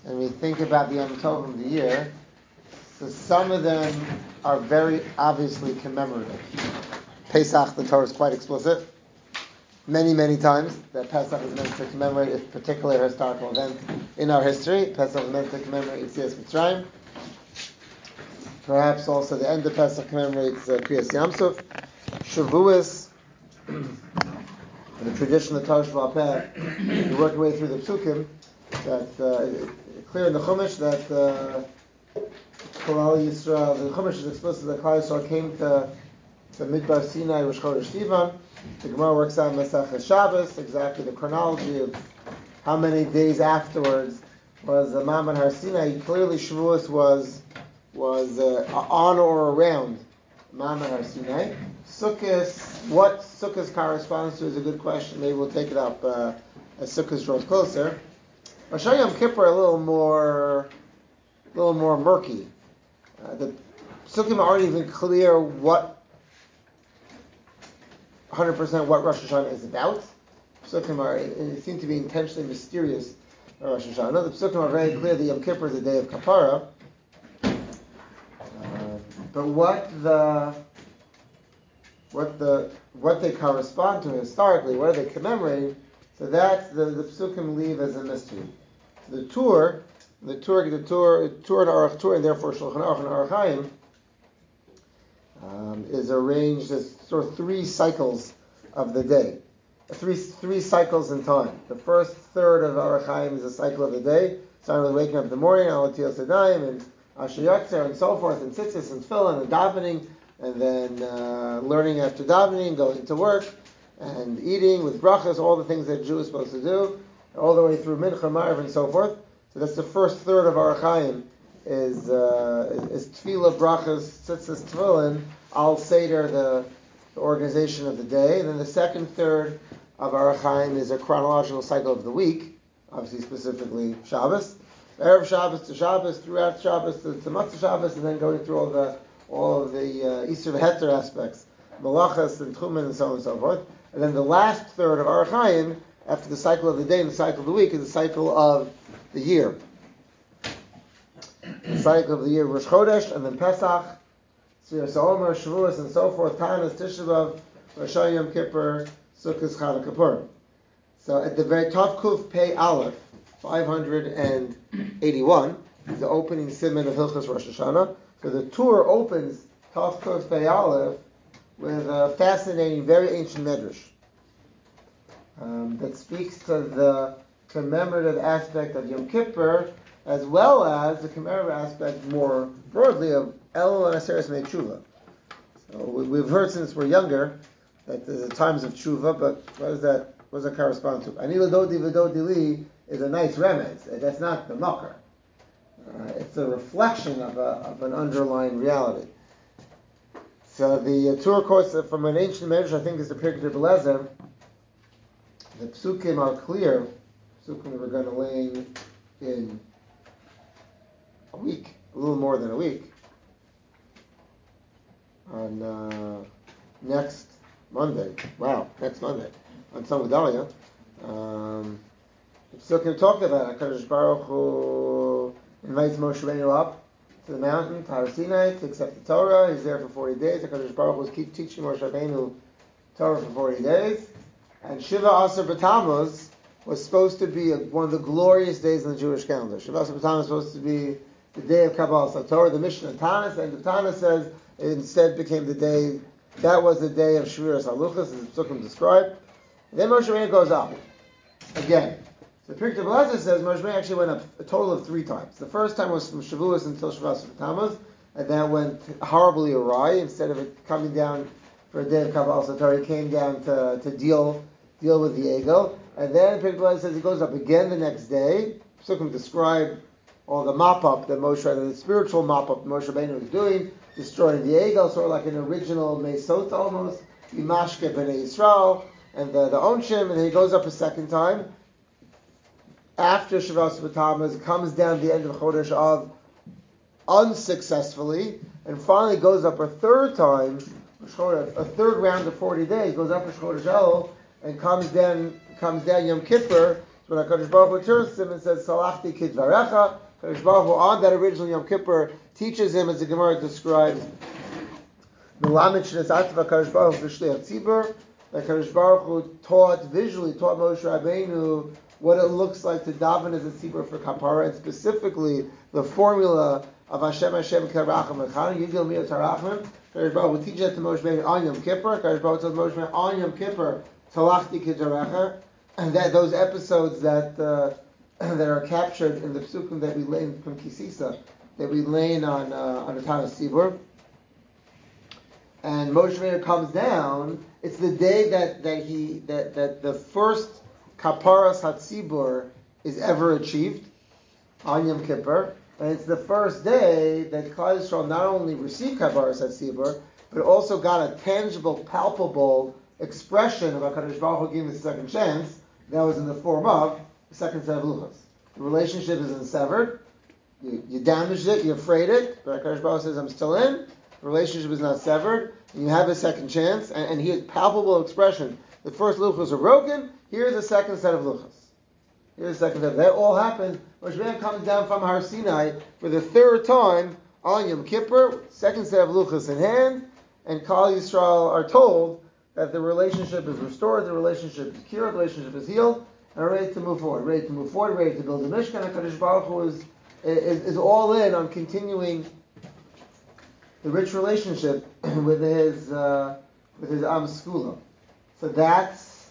and we think about the Yom Tov of the year, so some of them are very obviously commemorative. Pesach, the Torah is quite explicit. Many times that Pesach is meant to commemorate a particular historical event in our history. Pesach is meant to commemorate Yetzias Mitzrayim. Perhaps also the end of Pesach commemorates Kriyas Yam Suf. Shavuos, the tradition of Torah Sheba'al Peh, you work your way through the Psukim, that clear in the Chumash that Klal Yisrael, the Chumash is explicit that Klal Yisrael came to Midbar Sinai, Rosh Chodesh Sivan. The Gemara works out Masechah Shabbos, exactly the chronology of how many days afterwards was Maman Har Sinai. Clearly Shavuos was on or around Maman Har Sinai. Sukkot, what Sukkot corresponds to is a good question. Maybe we'll take it up as Sukkot draws closer. Rosh Yom Kippur a little more murky. The Psukim aren't even clear 100% what Rosh Hashanah is about. Psukim seem to be intentionally mysterious about Rosh Hashanah. The Psukim are very clear that Yom Kippur is the day of Kapara. But what they correspond to historically, what are they commemorating? So that's the Psukim leave as a mystery. The Tur and Aruch Tur, and therefore Shulchan Aruch and Aruch Chaim, is arranged as sort of three cycles of the day, three cycles in time. The first third of Aruch Chaim is a cycle of the day, starting with waking up in the morning, Al Tiyos Sedayim, and Asher Yatzer, and so forth, and tzitzis, and tefillin, and davening, and then learning after davening, going to work, and eating with brachas, all the things that a Jew is supposed to do, all the way through Mincha, Ma'ariv, and so forth. So that's the first third of Aruch Chaim is tefillah, brachas, tzitzis, tefillin, al seder, the organization of the day. And then the second third of Aruch Chaim is a chronological cycle of the week, obviously specifically Shabbos, Erev Shabbos to Shabbos, throughout Shabbos to Matzah Shabbos, and then going through all of the Isur V'Heter aspects, Malachas and Tchumen and so on and so forth. And then the last third of Aruch Chaim, after the cycle of the day and the cycle of the week, is the cycle of the year. The cycle of the year, Rosh Chodesh, and then Pesach, Sfiras HaOmer, Shavuos, and so forth, Tanis, Tisha B'Av, Rosh Yom Kippur, Sukkot, Chag HaKapurim. So at the very top, Kuf Pei Aleph, 581, is the opening siman of Hilchos Rosh Hashanah. So the tour opens Tov Kuf Pei Aleph with a fascinating, very ancient medrash that speaks to the commemorative aspect of Yom Kippur, as well as the commemorative aspect more broadly of Elul and Aseres Mei Tshuva. So we've heard since we're younger that there's times of Tshuva, but what does that correspond to? Ani L'Dodi V'Dodi Li is a nice remez. That's not the makar. It's a reflection of an underlying reality. So the Torah quotes from an ancient medrash, I think is the Pirkei Belezer. The psukim are clear. Psukim we're going to lay in a week, a little more than a week, on next Monday. Wow, next Monday on Tzom Gedalia. The psukim talk about HaKadosh Baruch Hu invites Moshe Rabbeinu up to the mountain, Har Sinai, to accept the Torah. He's there for 40 days. HaKadosh Baruch Hu will keep teaching Moshe Rabbeinu Torah for 40 days. And Shiva Asar B'Tammuz was supposed to be one of the glorious days in the Jewish calendar. Shiva Asar B'Tammuz was supposed to be the day of Kabbalah Torah. The Mishnah Tanis, and the Tanis says it instead became the day, that was the day of Shviras Haluchas, as the Psukim described. And then Moshe Rabbeinu goes up again. So the Pirkei Belezer says Moshe Rabbeinu actually went up a total of 3 times. The first time was from Shavuos until Shiva Asar B'Tammuz, and that went horribly awry. Instead of it coming down for a day of Kabbalah Torah, he came down to deal with the Egel. And then Pirkei Belezer says he goes up again the next day. Psukim describe all the mop-up that the spiritual mop-up that Moshe Rabbeinu was doing, destroying the Egel, sort of like an original Mesot almost, Imashke B'nai Yisrael, and the Onshim, and then he goes up a second time. After Shavuos B'Tammuz, comes down the end of Chodesh Av unsuccessfully, and finally goes up a third time, a third round of 40 days, goes up to Chodesh El, and comes down Yom Kippur So when HaKadosh Baruch Hu turns to him and says, Salachti kidvarecha, HaKadosh Baruch Hu on that original Yom Kippur teaches him, as the Gemara describes, Melamed Shnes Atva HaKadosh Baruch Hu V'Shlei HaTzibur, that HaKadosh Baruch Hu taught Moshe Rabbeinu what it looks like to daven as a tzibur for kapara, and specifically the formula of Hashem Karachim Echanu, Yigil Miyot Harachim. HaKadosh Baruch Hu teaches that to Moshe Rabbeinu on Yom Kippur. HaKadosh Baruch Hu tells Moshe Rabbeinu on Yom Kippur, Talachti K'Jarecha, and that those episodes that that are captured in the psukim that we lay from Kisisa, that we lay on the Tana Sibur. And Moshe Rabbeinu comes down. It's the day that the first Kaparas Hatzibur is ever achieved on Yom Kippur, and it's the first day that Klal Yisrael not only received Kaparas Hatzibur, but also got a tangible, palpable expression of HaKadosh Baruch Hu giving us a second chance. That was in the form of the second set of luchos. The relationship isn't severed. You damaged it, you frayed it, but HaKadosh Baruch Hu says, I'm still in. The relationship is not severed, and you have a second chance, and here's palpable expression. The first luchos are broken, here's the second set of luchos. Here's the second set. That all happened. Moshe Rabbeinu comes down from Har Sinai for the third time on Yom Kippur, second set of luchos in hand, and Klal Yisrael are told that the relationship is restored, the relationship is cured, the relationship is healed, and are ready to move forward, ready to build a Mishkan. HaKadosh Baruch Hu is all in on continuing the rich relationship with his Am Skula. So that's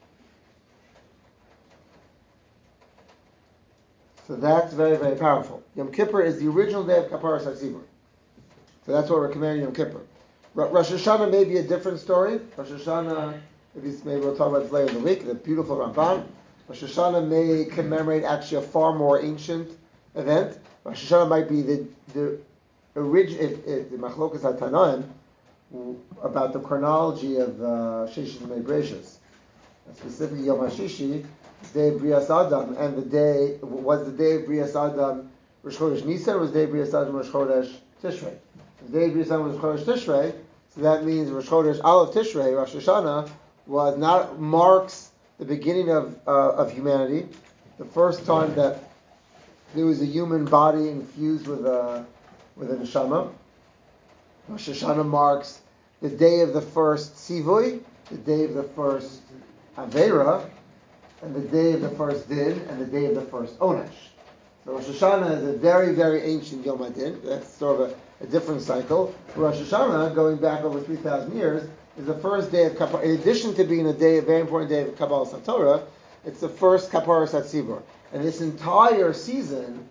very, very powerful. Yom Kippur is the original day of Kaparas HaTzibur. So that's what we're commemorating Yom Kippur. Rosh Hashanah may be a different story. Rosh Hashanah, maybe we'll talk about this later in the week, the beautiful Ramban. Rosh Hashanah may commemorate actually a far more ancient event. Rosh Hashanah might be the original, the Machlokas HaTanaim, about the chronology of Sheshis Mei Breshis. Specifically Yom HaShishi, the day of Brias Adam, and the day of Brias Adam Rosh Chodesh Nisan, or was the day of Brias Adam Rosh Chodesh Tishrei? The day of Brias Adam Rosh Chodesh Tishrei, so that means Rosh Chodesh Aleph Tishrei, Rosh Hashanah, marks the beginning of humanity, the first time that there was a human body infused with a neshama. Rosh Hashanah marks the day of the first Tzivui, the day of the first Avera, and the day of the first Din, and the day of the first Onesh. So Rosh Hashanah is a very, very ancient Yom HaDin. That's sort of a different cycle. Rosh Hashanah, going back over 3,000 years, is the first day of Kaparas. In addition to being a very important day of Kabbalas HaTorah, it's the first Kaparas HaTzibur. And this entire season,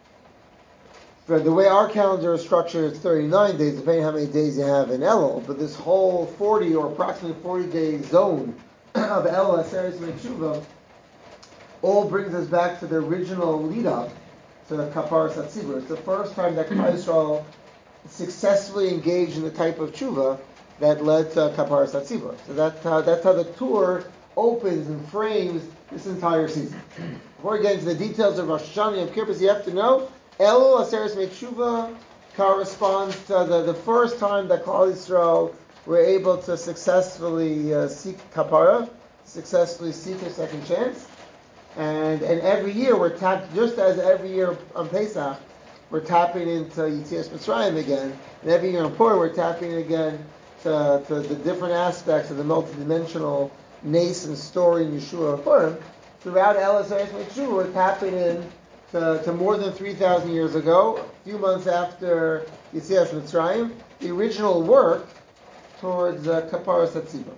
for the way our calendar is structured, it's 39 days, depending on how many days you have in Elul. But this whole 40 or approximately 40-day zone of Elul, Aseret Tshuva, all brings us back to the original lead-up to the Kaparas HaTzibur. It's the first time that Klal Yisrael successfully engaged in the type of tshuva that led to Kaparas HaTzibur. So that's how the tour opens and frames this entire season. Before we get into the details of Rosh Hashanah and Yom Kippur, you have to know Elul Aseret Tshuva corresponds to the first time that Klal Yisrael were able to successfully seek kapara, successfully seek a second chance, and every year we're tapped, just as every year on Pesach we're tapping into Yetzias Mitzrayim again, and every year on Purim we're tapping again to the different aspects of the multidimensional nascent story in Yeshua of Purim. Throughout Elul Aseret Tshuva we're tapping in to more than 3,000 years ago, a few months after Yetzias Mitzrayim, the original work towards Kaparas HaTzibur.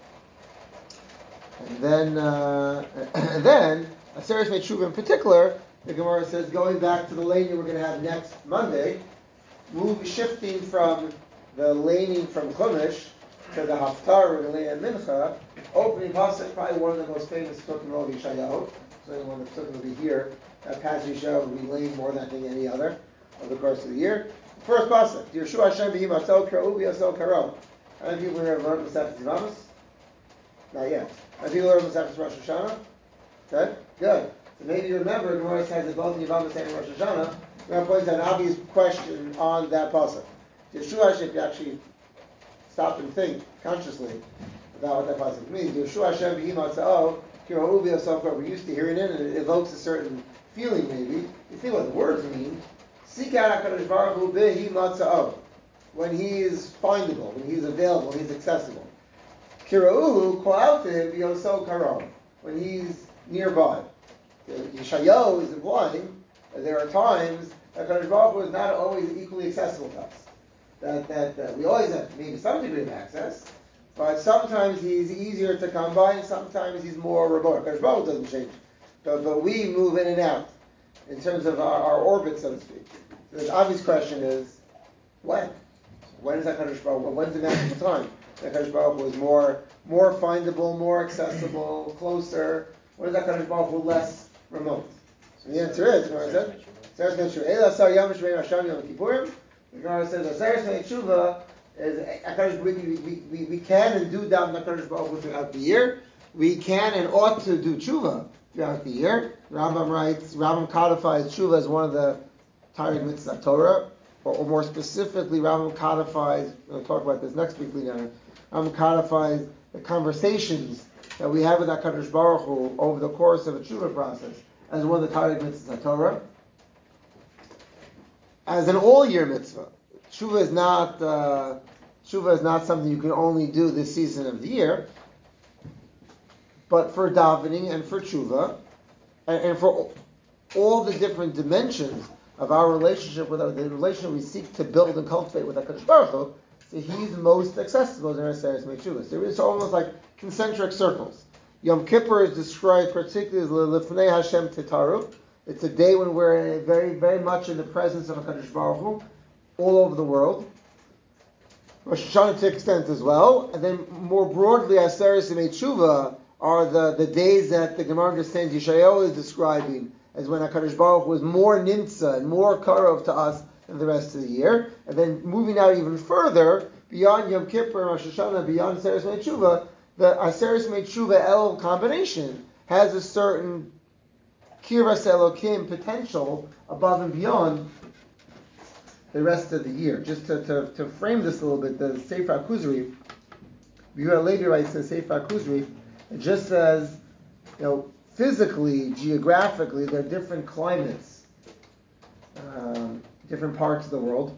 And then Aseret Tshuva in particular, the Gemara says, going back to the laning we're going to have next Monday, shifting from the laning from Chumash to the Haftarah or the Lein Mincha, opening pasuk, probably one of the most famous psukim in all of Yeshayahu. So one of the psukim will be here. That passage Yeshayahu will be laid more than I think any other over the course of the year. First pasuk, Yeshua Hashem v'him asel kra'u v'asel karo. How many people here have learned Masechet Zivamis? Not yet. How many people learned Masechet Rosh Hashanah? Okay, good. So maybe you remember, Gemara says that both Yivamis and Rosh Hashanah. Gemara points out an obvious question on that pasuk. Yeshua Hashem, if you actually stop and think consciously about what that pasuk means. Yeshua Hashem v'him asel We're used to hearing it, and it evokes a certain feeling maybe. You think what the words mean. Seek out HaKadosh Baruch Hu Behi Matza'o. When he is findable, when he's available, when he's accessible. Kira'uhu, call out to him, Yoso Karo. When he's nearby. Yeshayahu is implying that there are times that HaKadosh Baruch Hu is not always equally accessible to us. That we always have maybe some degree of access, but sometimes he's easier to come by, and sometimes he's more remote. HaKadosh Baruch Hu doesn't change. But we move in and out in terms of our orbit, so to speak. So the obvious question is, when? When is HaKadosh Baruch Hu? When's the magical time? HaKadosh Baruch Hu is more findable, more accessible, closer. When is HaKadosh Baruch Hu less remote? So the answer is, the Gemara says, Aseres Tshuva is we can and do daven HaKadosh Baruch Hu throughout the year. We can and ought to do tshuva throughout the year. Rambam codifies tshuva as one of the Targum mitzvahs Torah, or more specifically, Rambam codifies. We'll talk about this next week, Rambam codifies the conversations that we have with HaKadosh Baruch Hu over the course of a tshuva process as one of the Targum mitzvahs Torah, as an all-year mitzvah. Tshuva is not something you can only do this season of the year. But for davening and for tshuva, and for all the different dimensions of our relationship with the relationship we seek to build and cultivate with HaKadosh Baruch Hu, so he's most accessible in Aseres Tshuva. So it's almost like concentric circles. Yom Kippur is described particularly as Lefnei Hashem Titaru. It's a day when we're very, very much in the presence of HaKadosh Baruch Hu, all over the world. Rosh Hashanah to extent as well. And then more broadly, Aseres Tshuva are the days that the Gemara understands Yeshayahu is describing as when HaKadosh Baruch Hu is more nimtza and more karov to us than the rest of the year. And then moving out even further, beyond Yom Kippur and Rosh Hashanah, beyond Aseres Tshuva, the Aseres Tshuva El combination has a certain Kiras Elokim potential above and beyond the rest of the year. Just to frame this a little bit, the Sefer HaKuzri, Yehuda Levi writes in the Sefer HaKuzri, it just says, physically, geographically, there are different climates, different parts of the world.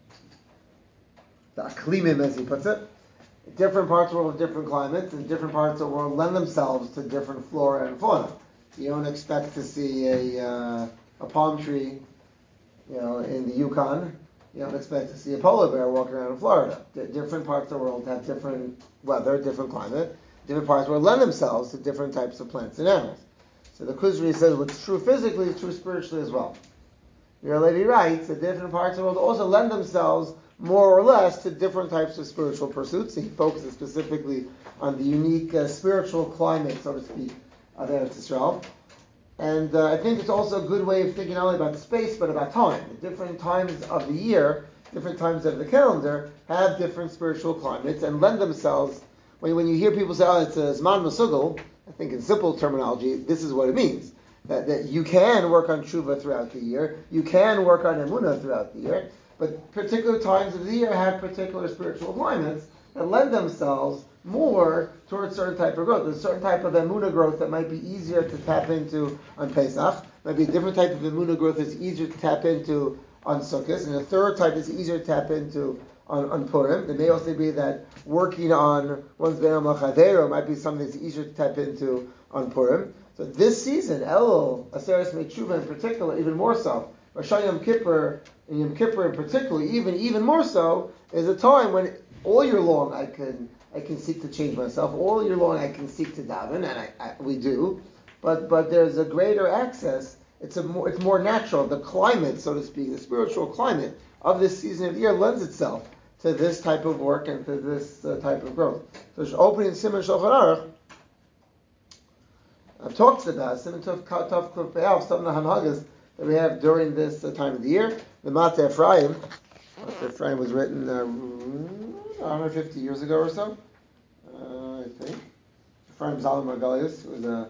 The aklimim, as he puts it. Different parts of the world have different climates, and different parts of the world lend themselves to different flora and fauna. You don't expect to see a palm tree, in the Yukon. You don't expect to see a polar bear walking around in Florida. Different parts of the world have different weather, different climate. Different parts of the world lend themselves to different types of plants and animals. So the Kuzri says what's true physically is true spiritually as well. Yehuda Levi writes that different parts of the world also lend themselves more or less to different types of spiritual pursuits. He focuses specifically on the unique spiritual climate, so to speak, of Eretz Yisrael. And I think it's also a good way of thinking not only about space, but about time. The different times of the year, different times of the calendar, have different spiritual climates and lend themselves. When you hear people say, it's a Zman Masugel, I think in simple terminology, this is what it means. That you can work on Tshuva throughout the year, you can work on Emunah throughout the year, but particular times of the year have particular spiritual climates that lend themselves more towards certain type of growth. There's a certain type of Emunah growth that might be easier to tap into on Pesach, might be a different type of Emunah growth that's easier to tap into on Sukkot, and a third type is easier to tap into on Purim. It may also be that working on one's Ben Amachadero might be something that's easier to tap into on Purim. So this season, Elul, Aseres Tshuva in particular, even more so, Rosh Yom Kippur, and Yom Kippur in particular, even more so, is a time when all year long I can seek to change myself. All year long I can seek to daven, and we do. But there's a greater access. It's more natural. The climate, so to speak, the spiritual climate of this season of the year lends itself to this type of work and to this type of growth. So opening Siman Shulchan Aruch talks about Siman Tov Kuf Be'av, some of the Hanhagas that we have during this time of the year. The Mateh Ephraim. Mateh Ephraim was written 150 years ago or so, I think. Ephraim Zalman Margalius was a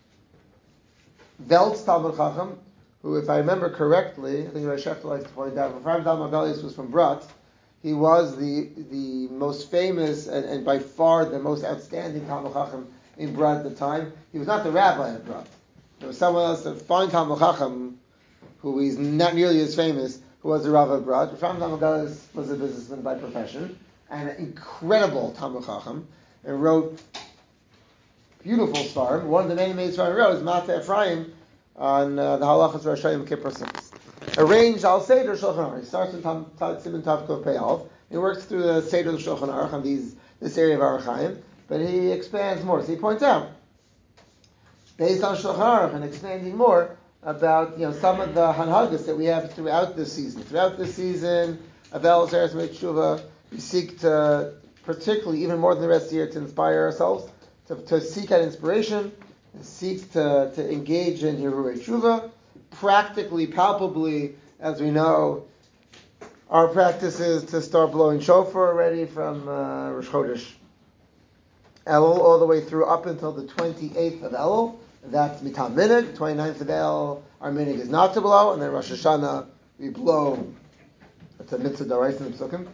Veltz Talmud Chacham, who, if I remember correctly, I think Rav Shefter likes to point out, Ephraim Zalman Margalius was from Brat. He was the most famous and by far the most outstanding Talmud Chacham in Brad at the time. He was not the rabbi of Brad. There was someone else, a fine Talmud Chacham, who is not nearly as famous, who was the Rav of Brad. Rav Talmud was a businessman by profession, and an incredible Talmud Chacham, and wrote beautiful svarim. One of the many svarim he wrote is Mata Ephraim on the halachas Rosh Hashanah Kippur Simchas. Arranged al Seder Shulchan Aruch. He starts in Siman Tav Kuf Pei Aleph. He works through the Seder Shulchan Aruch on this area of Aruch Chaim, but he expands more. So he points out, based on Shulchan Aruch and expanding more about some of the hanhagas that we have throughout this season. Throughout this season of El Seres Tshuva, we seek to, particularly even more than the rest of the year, to inspire ourselves, to seek out inspiration, and seek to engage in Hirurei Tshuva. Practically, palpably, as we know, our practice is to start blowing shofar already from Rosh Chodesh Elul all the way through up until the 28th of Elul. That's Mitam Minig. 29th of Elul, our Minig is not to blow, and then Rosh Hashanah we blow. It's a mitzvah d'oraisa in Psukim.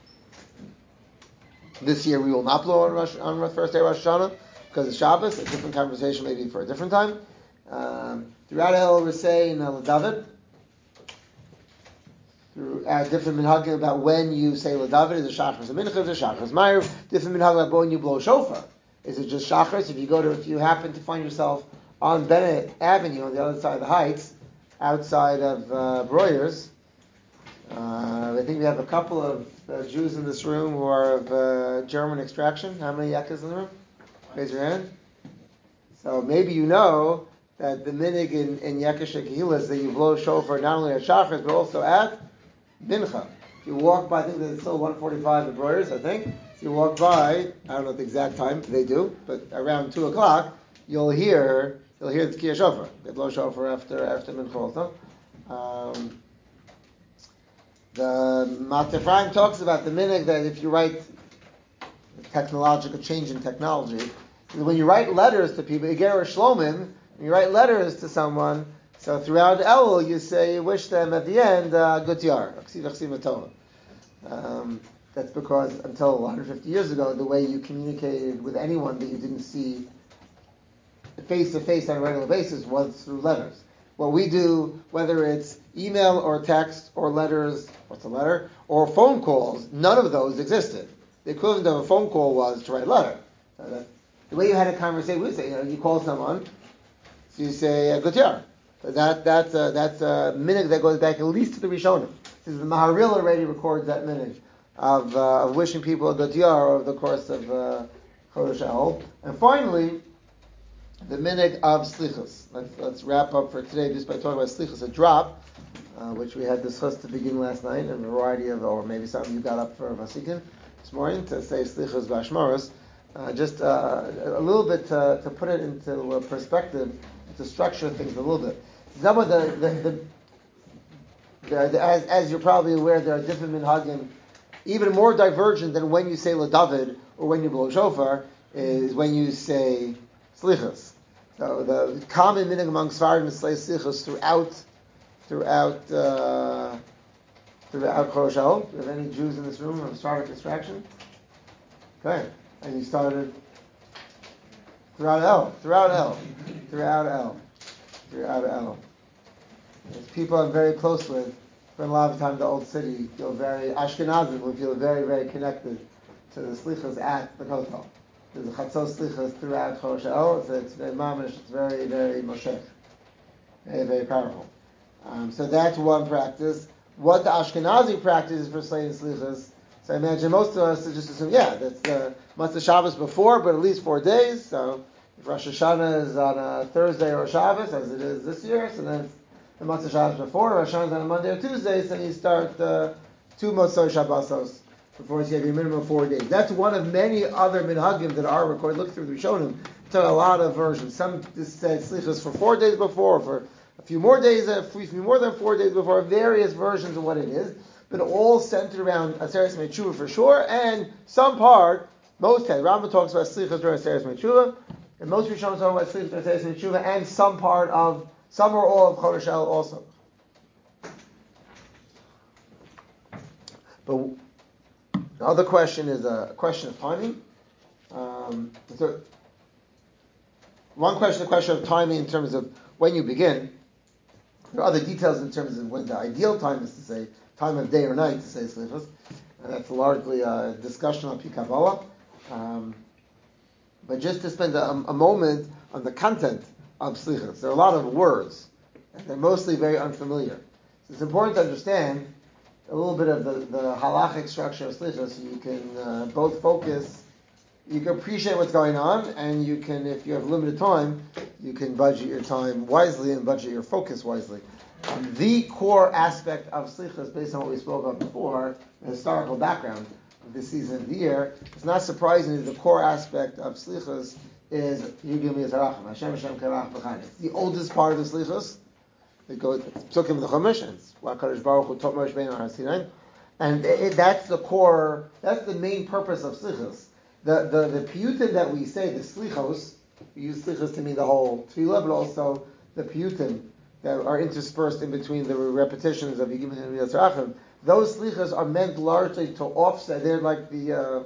This year we will not blow on the first day of Rosh Hashanah because it's Shabbos. A different conversation maybe for a different time. Throughout Elul we're saying L'David. Throughout different minhagim about when you say L'David. Is it Shachris and Mincha? Is it Shachris Ma'ariv? Different minhagim about when you blow shofar. Is it just Shachris? If you happen to find yourself on Bennett Avenue on the other side of the Heights, outside of Breuer's, I think we have a couple of Jews in this room who are of German extraction. How many yakas in the room? Raise your hand. So maybe you know that the minig in Yekish Kehillah is that you blow shofar not only at Shachris but also at Mincha. If you walk by, I think there's still 1:45 at Breuer's, I think. If you walk by, I don't know the exact time they do, but around 2 o'clock, you'll hear the Tkiyah Shofar. They blow shofar after Mincha also. The Mata Ephraim talks about the minig that if you write technological change in technology, when you write letters to people, you get a shlomim, when you write letters to someone, so throughout Elul you say you wish them at the end Gut Yar, that's because until 150 years ago, the way you communicated with anyone that you didn't see face to face on a regular basis was through letters. What we do, whether it's email or text or letters, what's a letter, or phone calls, none of those existed. The equivalent of a phone call was to write a letter. The way you had a conversation, we say, you call someone, so you say Gut Yar. That's a minhag that goes back at least to the Rishonim. The Maharil already records that minhag of wishing people a Gut Yar over the course of Chodesh Elul. And finally, the minhag of Slichus. Let's wrap up for today just by talking about Slichus, a drop, which we had discussed to begin last night, and a variety of, or maybe something you got up for Vasikin this morning to say Slichus Bashmaros. Just a little bit to put it into perspective, to structure things a little bit. Some of as you're probably aware, there are different minhagim, even more divergent than when you say LaDavid or when you blow shofar, is when you say Slichus. So the common minhag among Sfardim is to say Slichus throughout Chodesh Elul. Do we have any Jews in this room of Sephardic extraction? Okay. And you started throughout El. As people I'm very close with, spend a lot of time in the old city, feel very Ashkenazim, we feel very, very connected to the Slichas at the hotel. There's a Chatzos Slichas throughout Chodesh Elul. It's very mamish, it's very, very moshech. Very, very powerful. So that's one practice. What the Ashkenazi practice is for saying Slichas, so I imagine most of us just assume, that's the Matzah Shabbos before, but at least 4 days. So if Rosh Hashanah is on a Thursday or a Shabbos, as it is this year, so then it's the Matzah Shabbos before. Rosh Hashanah is on a Monday or Tuesday, so you start 2 Motzei Shabbosos before, so you have your minimum of 4 days. That's one of many other minhagim that are recorded. Look through the Rishonim. It's a lot of versions. Some just said Slichas for 4 days before, for a few more days, a few more than 4 days before, various versions of what it is. But all centered around Aseres Mechuva for sure, and some part, most head. Rambam talks about Slichas during Aseres Mechuva, and most Rishonim talk about Slichas during Aseres Mechuva, and some or all of Chodesh Elul also. But the other question is a question of timing. So one question, the question of timing in terms of when you begin. There are other details in terms of when the ideal time is to say, time of day or night to say slichos. And that's largely a discussion on Pi Kabbalah. But just to spend a moment on the content of slichos. There are a lot of words, and they're mostly very unfamiliar. So it's important to understand a little bit of the halachic structure of slichos, so you can both focus, you can appreciate what's going on, and you can, if you have limited time, you can budget your time wisely and budget your focus wisely. The core aspect of slichos, based on what we spoke of before, the historical background of this season of the year, it's not surprising that the core aspect of slichos is Yigim Yisarachim, Hashem Hashem Karach B'chaim. It's the oldest part of the slichos. It goes, Psukim in the Chumash, and it's what HaKadosh Baruch Hu taught Moshe Rabbeinu on Har Sinai. And that's the core, that's the main purpose of slichos. The piyutim that we say, the slichos, we use slichos to mean the whole tefillah, but also the piyutim that are interspersed in between the repetitions of Yigim and Yisarachim. Those slichos are meant largely to offset. They're like the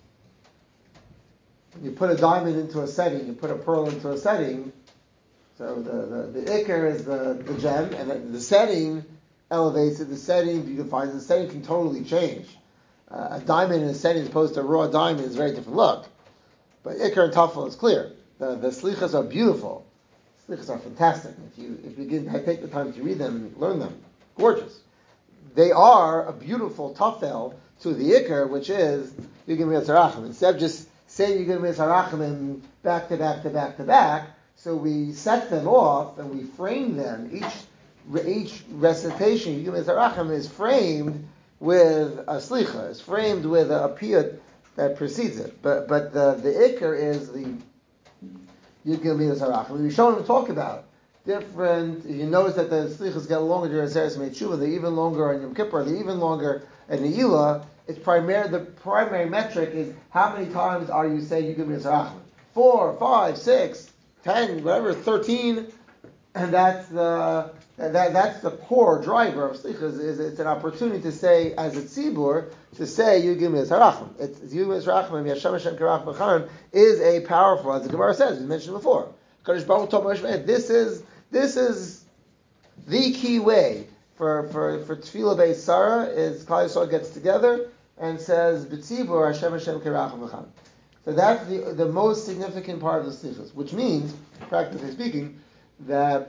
you put a diamond into a setting, you put a pearl into a setting. So the ikar is the gem, and then the setting elevates it. The setting beautifies it. The setting can totally change. A diamond in a setting as opposed to a raw diamond is a very different look. But ikar and tafel is clear. The slichos are beautiful. Slichos are fantastic. If you take the time to read them and learn them, gorgeous. They are a beautiful tafel to the ikar, which is Yigim Yitzarachim. Instead of just saying Yigim Yitzarachim back to back to back to back, so we set them off and we frame them. Each recitation, Yigim Yitzarachim, is framed with a slicha, is framed with a piyut that precedes it. But the ikar is the Yigim Yitzarachim. We show them talk about different. You notice that the slichas get longer during Aseres Meitshuva. They're even longer on Yom Kippur. They're even longer at Ne'ilah. The primary metric is how many times are you saying Yigim Yitzarachim? 4, 5, 6, 10, whatever, 13, and that's the core driver of slichas. Is it's an opportunity to say, as a tzibur, to say Yigim Yitzarachim. It's Yigim Yitzarachim and Hashem Hashem Karach B'chaim is a powerful, as the Gemara says, we mentioned before. Kadosh Baruch Hu told Moshe Rabbeinu, this is the key way for Tefillah Beis Sarah is Klal Yisrael gets together and says B'tzibur Hashem Hashem Karach B'chaim. So that's the most significant part of the slichos, which means, practically speaking, that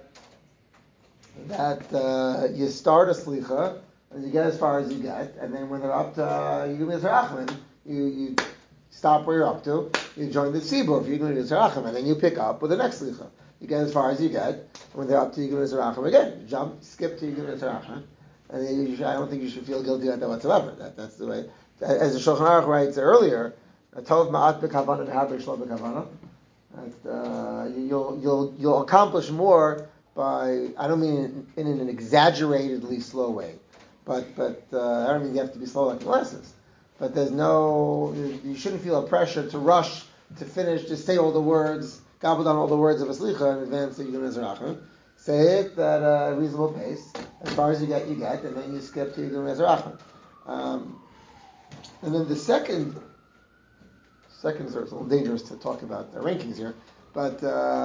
you start a slicha and you get as far as you get, and then when they're up to Yigim Yitzarachim, you stop where you're up to, you join the tzibur of Yigim Yitzarachim, and then you pick up with the next slicha. You get as far as you get, and when they're up to Yigim Yitzarachim again, you jump, skip to Yigim Yitzarachim, and then I don't think you should feel guilty about that whatsoever. That's the way. As the Shulchan Aruch writes earlier, Tov ma'at b'kavana and harbe shlo b'kavana. You'll accomplish more by, I don't mean in an exaggeratedly slow way, but I don't mean you have to be slow like molasses. But you shouldn't feel a pressure to rush to finish, to say all the words, gobble down all the words of a slicha in advance of Yigim Yitzarachim. Say it at a reasonable pace, as far as you get, and then you skip to Yigim Yitzarachim. And then the second is a little dangerous to talk about the rankings here, but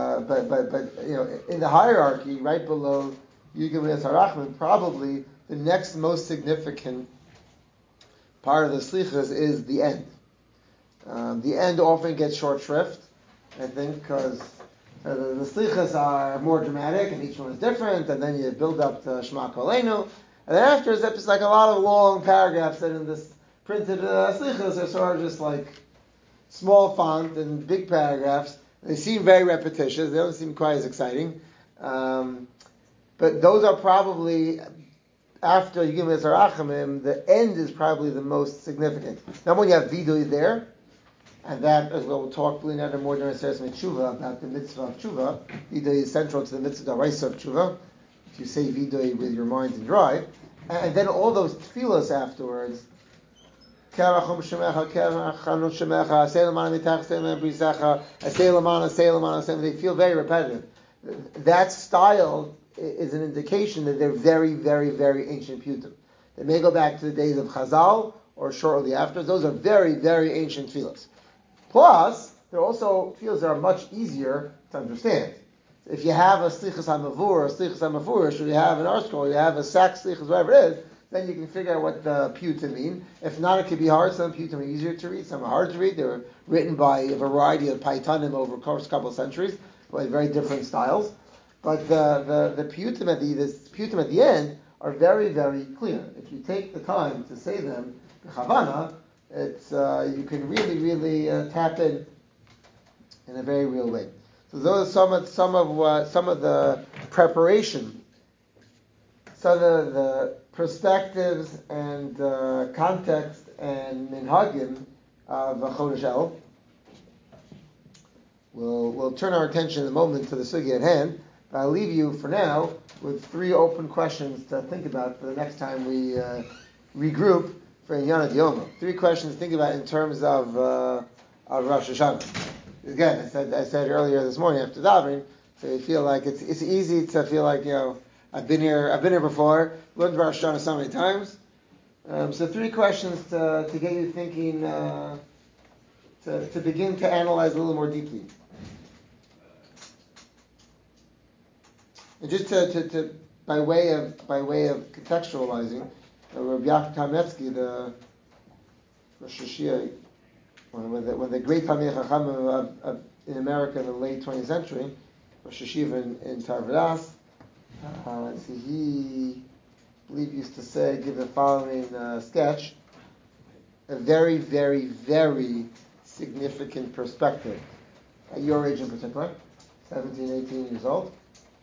in the hierarchy, right below Yigim Yitzarachim, probably the next most significant part of the slichas is the end. The end often gets short shrift, I think, because the slichas are more dramatic and each one is different, and then you build up to Shema Kolenu, and then after it's just like a lot of long paragraphs, and in this printed slichas are sort of just like small font and big paragraphs. They seem very repetitious. They don't seem quite as exciting. But those are probably, after Yigim Yitzarachim, the end is probably the most significant. Now when you have Vidui there, and that, as we'll talk more during Aseres Meitshuva about the mitzvah of tshuva. Vidui is central to the mitzvah of tshuva. If you say Vidui with your mind and drive, and then all those tefillas afterwards, they feel very repetitive. That style is an indication that they're very, very, very ancient piyutim. They may go back to the days of Chazal or shortly after. Those are very, very ancient tefillas. Plus, there are also tefillas that are much easier to understand. If you have a Slichas HaMavur, or a Slichas HaMafurish, or you have an Arskol, you have a Sak Slichas, whatever it is, then you can figure out what the piyutim mean. If not, it could be hard. Some piyutim are easier to read, some are hard to read. They were written by a variety of paitanim over the course of a couple of centuries, with very different styles. But the piyutim at the end are very, very clear. If you take the time to say them, b'chavana, it's you can really, really tap in a very real way. So those are some of the preparation, some of the perspectives and context and minhagim of Chodesh El. We'll turn our attention in a moment to the sugya at hand. But I'll leave you for now with 3 open questions to think about for the next time we regroup for Inyan Yoma. 3 questions to think about in terms of Rosh Hashanah. Again, I said earlier this morning after davening, so you feel like it's easy to feel like, I've been here before, learned Rosh Hashanah so many times. So 3 questions to get you thinking, to begin to analyze a little more deeply. And just to by way of contextualizing, Rabbi Yaakov Kamenetsky, the Rosh Hashanah, when the great Talmidei Chacham in America in the late 20th century, Rosh Hashiva in Tarvadas, he, I believe, used to give the following sketch, a very, very, very significant perspective, at your age in particular, 17, 18 years old.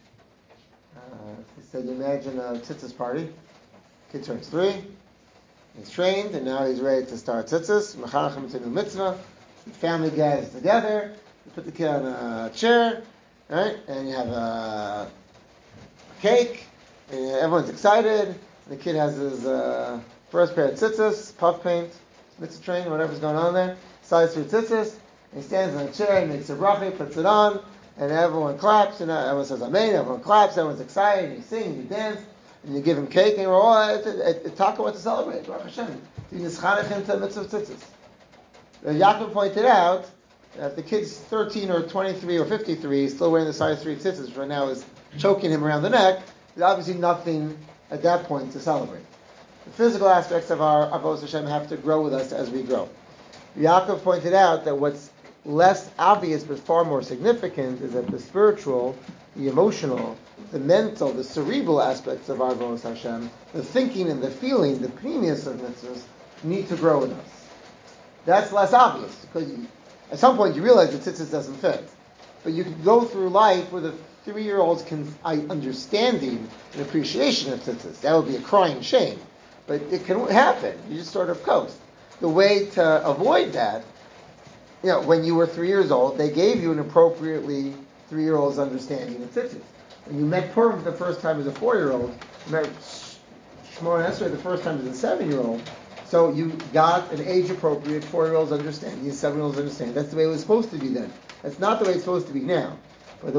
He said, imagine a tzitzis party. Kid turns 3. He's trained, and now he's ready to start tzitzis. Mechanachim to new mitzvah. The family gathers together. You put the kid on a chair, right? And you have a cake. And everyone's excited. And the kid has his first pair of tzitzis, puff paint, mitzvah train, whatever's going on there. Size 3 tzitzis. And he stands on a chair and makes a bracha, puts it on, and everyone claps, and everyone says amen, everyone claps, everyone's excited, and you sing, and you dance, and you give him cake, and we're all talking what to celebrate. Baruch Hashem. You nischanech him to mitzvah tzitzis. Yaakov pointed out that if the kid's 13 or 23 or 53, he's still wearing the size 3 tzitzis, which right now is choking him around the neck, there's obviously nothing at that point to celebrate. The physical aspects of our Avodas Hashem have to grow with us as we grow. Yaakov pointed out that what's less obvious but far more significant is that the spiritual, the emotional, the mental, the cerebral aspects of our Avodas Hashem, the thinking and the feeling, the pnimius of mitzvahs, need to grow in us. That's less obvious, because at some point you realize that tzitzis doesn't fit. But you can go through life with a 3-year-old's understanding and appreciation of tzitzis. That would be a crying shame. But it can happen. You just sort of coast. The way to avoid that, when you were 3 years old, they gave you an appropriately 3-year-old's understanding of tzitzis. When you met Purim the first time as a 4-year-old, you met Shemona Esrei the first time as a 7-year-old, so you got an age-appropriate 4-year-old's understanding, a 7-year-old's understanding. That's the way it was supposed to be then. That's not the way it's supposed to be now. But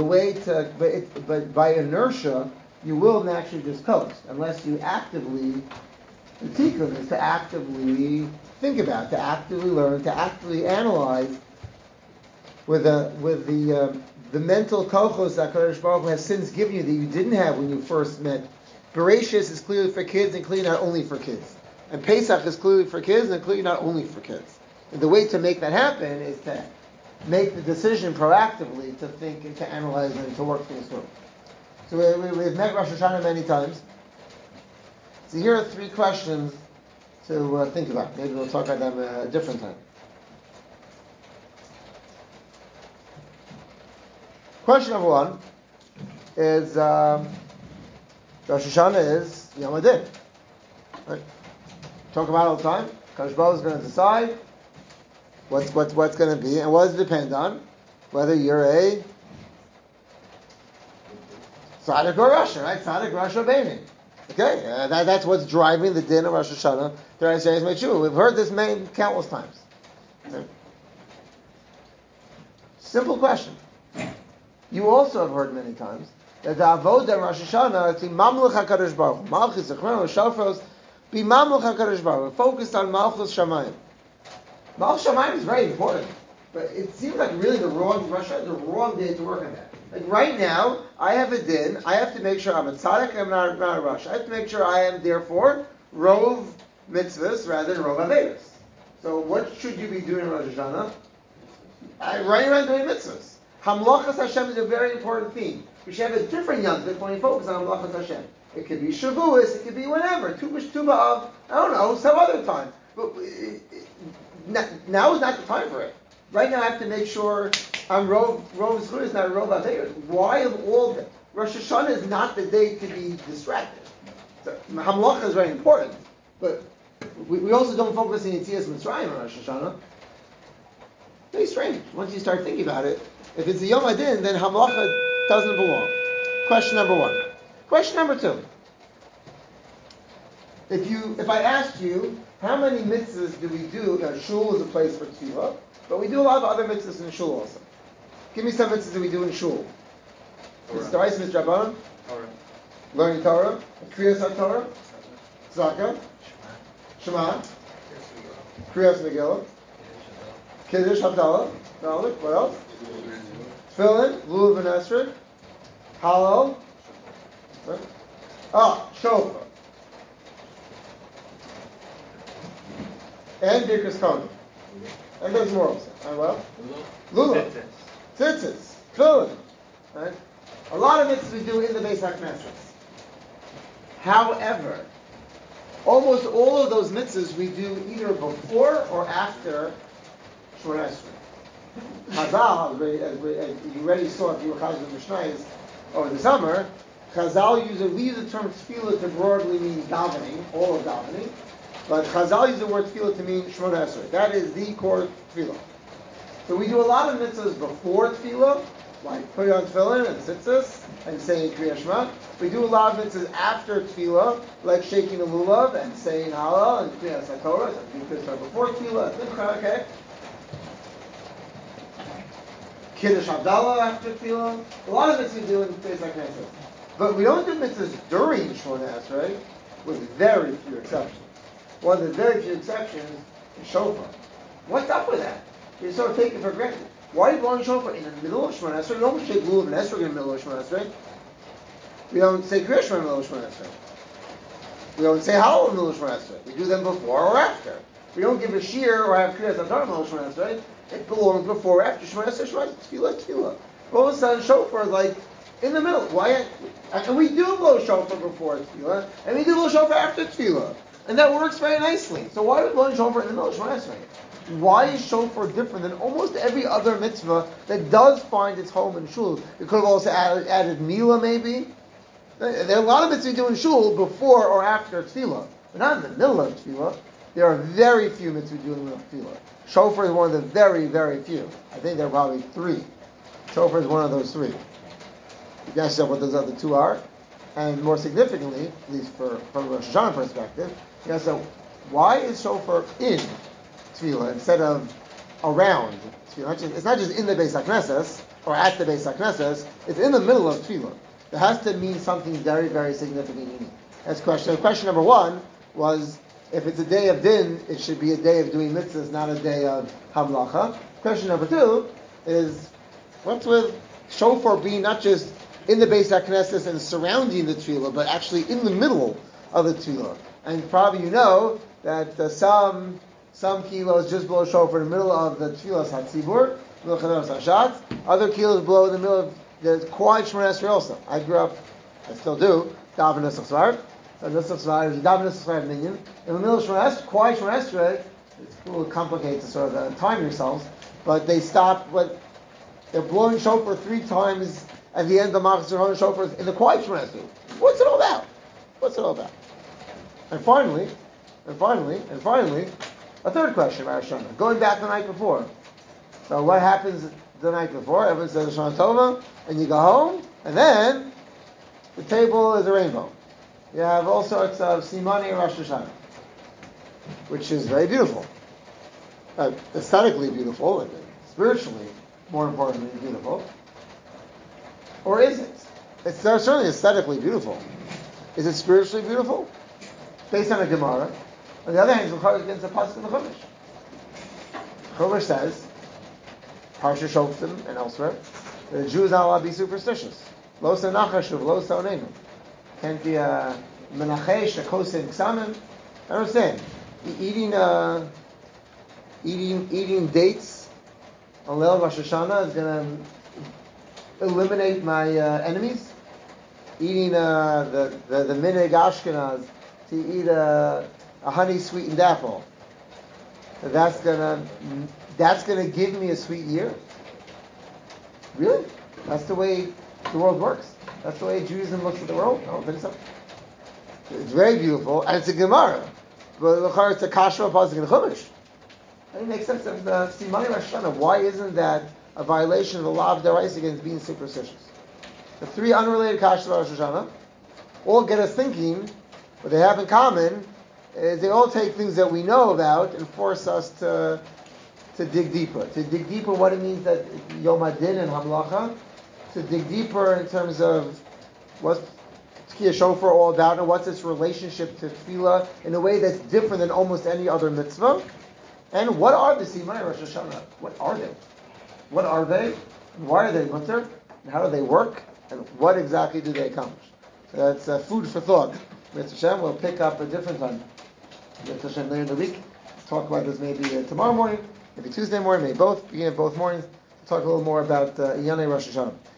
but by inertia, you will naturally just coast, unless you actively, the tikkun is to actively think about, to actively learn, to actively analyze with the mental kochos that HaKadosh Baruch Hu has since given you that you didn't have when you first met. Bereshis is clearly for kids and clearly not only for kids. And Pesach is clearly for kids and clearly not only for kids. And the way to make that happen is to make the decision proactively to think and to analyze and to work things through. So we've met Rosh Hashanah many times. So here are 3 questions to think about. Maybe we'll talk about them a different time. Question number 1 is Rosh Hashanah is Yom Adin. Right? Talk about it all the time. Kadosh Baruch Hu is going to decide what's going to be, and what does it depend on? Whether you're a Tzaddik or Rasha, right? Tzaddik, Rasha, Beini. Okay, that's what's driving the din of Rosh Hashanah. We've heard this countless times. Okay. Simple question. You also have heard many times that the avodah Rosh Hashanah is the Mamluch HaKadosh Baruch Hu. Malchus, Zechron, Shofros, be Mamluch HaKadosh Baruch Hu. Focused on Malchus Shamayim. Malchus Shamayim is very important. But it seems like really the wrong day to work on that. Like right now, I have a din. I have to make sure I'm a tzaddik and I'm not a rush. I have to make sure I am therefore rov mitzvahs rather than rov averos. So what should you be doing in Rosh Hashanah? Running around doing mitzvahs. Hamlachas Hashem is a very important theme. We should have a different yontif when we focus on Hamlachas Hashem. It could be Shavuos, it could be whenever. Tu B'Av, I don't know, some other time. But now is not the time for it. Right now I have to make sure I'm Rov Zchus, not Rov Averos. Why of all the Rosh Hashanah is not the day to be distracted. So, Hamlacha is very important. But we also don't focus on Yetzias Mitzrayim on Rosh Hashanah. Very strange. Once you start thinking about it, if it's a Yom Adin, then Hamlacha doesn't belong. Question number 1. Question number 2. If I asked you, how many mitzvahs do we do? Now, shul is a place for tefillah, but we do a lot of other mitzvahs in shul also. Give me some mitzvahs that we do in shul. Mitzvahs, Mitzvah, learning Torah, Kriyas HaTorah, Tzedakah, Shema, Kriyas Megillah, Kiddush, Havdalah, what else? Tefillin, Lulav and Esrog, Hallel, Shofar, and Birkas Kohanim. And there's more also. Well? Lulav, Tzitzis, Tefillin. Right? A lot of mitzvahs we do in the Beis HaKnesses. However, almost all of those mitzvahs we do either before or after Shemona Esrei. Chazal, as you already saw if you were Chazal Mishnayos over the summer, Chazal we use the term tefillah to broadly mean davening, all of davening, but Chazal use the word tefillah to mean Shemona Esrei. That is the core tefillah. So we do a lot of mitzvahs before tefillah, like putting on tefillin and tzitzis and saying Kriya Shema. We do a lot of mitzvahs after tefillah, like shaking the lulav and saying Hallel and Kriyas HaTorah. So we do start before tefillah. Okay. Kiddush Havdalah after tefillah. A lot of mitzvahs we do in Beis HaKnesses. But we don't do mitzvahs during Shemona Esrei, with very few exceptions. One of the very few exceptions is shofar. What's up with that? You sort of take it for granted. Why are you blowing shofar in the middle of Shemona Esrei? We don't shake lulav and esrog in the middle of Shemona Esrei. We don't say Kriya Shema in the middle of Shemona Esrei. We don't say Hallel in the middle of Shemona Esrei. We do them before or after. We don't give a shir or have Kriyas HaTorah in the middle of Shemona Esrei. It belongs before or after Shemona Esrei. Tefillah. All of a sudden, shofar is like in the middle. Why? And we do blow shofar before tefillah, and we do blow shofar after tefillah, and that works very nicely. So why are we blowing shofar in the middle of Shemona Esrei? Why is shofar different than almost every other mitzvah that does find its home in shul? We could have also added milah maybe. There are a lot of mitzvahs we do in shul before or after tefillah, but not in the middle of tefillah. There are very few mitzvahs we do in the middle of tefillah. Shofar is one of the very, very few. I think there are probably 3. Shofar is one of those 3. You can ask yourself what those other 2 are. And more significantly, at least from a Rosh Hashanah perspective, you can ask yourself, why is shofar in tefillah instead of around tefillah? It's not just in the Beis HaKnesses or at the Beis HaKnesses, it's in the middle of tefillah. It has to mean something very, very significant meaning. That's question. Question number 1 was, if it's a day of din, it should be a day of doing mitzvahs, not a day of hamlacha. Question number 2 is, what's with shofar being not just in the Beis HaKnesses and surrounding the tefillah, but actually in the middle of the tefillah? And probably you know that some kilos just blow shofar in the middle of the tefillas hatzibur, other kilos blow in the middle of the quiet Shemona Esrei also. I grew up, I still do, daven Nusach Svar. Nusach Svar is daven Nusach Svar minyan. In the middle of Shemona Esrei, quiet Shemona Esrei, it's a little complicated to sort of time yourselves, but they stop, they're blowing shofar 3 times at the end of the Machzor Hona shofars in the quiet Shemona Esrei. What's it all about? And finally, a third question about Rosh Hashanah. Going back the night before. So what happens the night before? Everyone says Shana Tova, and you go home, and then the table is a rainbow. You have all sorts of simani Rosh Hashanah, which is very beautiful. Aesthetically beautiful, and spiritually, more importantly, beautiful. Or is it? It's certainly aesthetically beautiful. Is it spiritually beautiful? Based on a Gemara. On the other hand, it's against a pasuk in the Chumash. Chumash says Parsha Shoftim and elsewhere, the Jew is not allowed to be superstitious. Lo so nachashuv, lo so neimu. Can't be a menachesh, a kosev ksamim. I understand. Eating dates on Leil Rosh Hashanah is going to eliminate my enemies. Eating the minhag Ashkenaz to eat a honey sweetened apple. That's gonna give me a sweet year. Really? That's the way the world works. That's the way Judaism looks at the world. I don't think so. It's very beautiful, and it's a Gemara, but it's a Kasha pasuk in Chumash. It makes sense of the Simani Rosh Hashanah. Why isn't that a violation of the law of Daraisa against being superstitious? The three unrelated Kashas of Rosh Hashanah all get us thinking. What they have in common is they all take things that we know about and force us to dig deeper. To dig deeper what it means that Yom Hadin and Hamlacha. To dig deeper in terms of what's Tkiyah Shofar all about and what's its relationship to Tefillah in a way that's different than almost any other mitzvah. And what are the Simai Rosh Hashanah? What are they? What are they? And why are they mutter? And how do they work? And what exactly do they accomplish? So that's food for thought. Mitzvah Hashem, we'll pick up a different time. Mitzvah Hashem later in the week. Talk about this maybe tomorrow morning, maybe Tuesday morning, maybe both, beginning of both mornings. Talk a little more about Iyane Rosh Hashanah.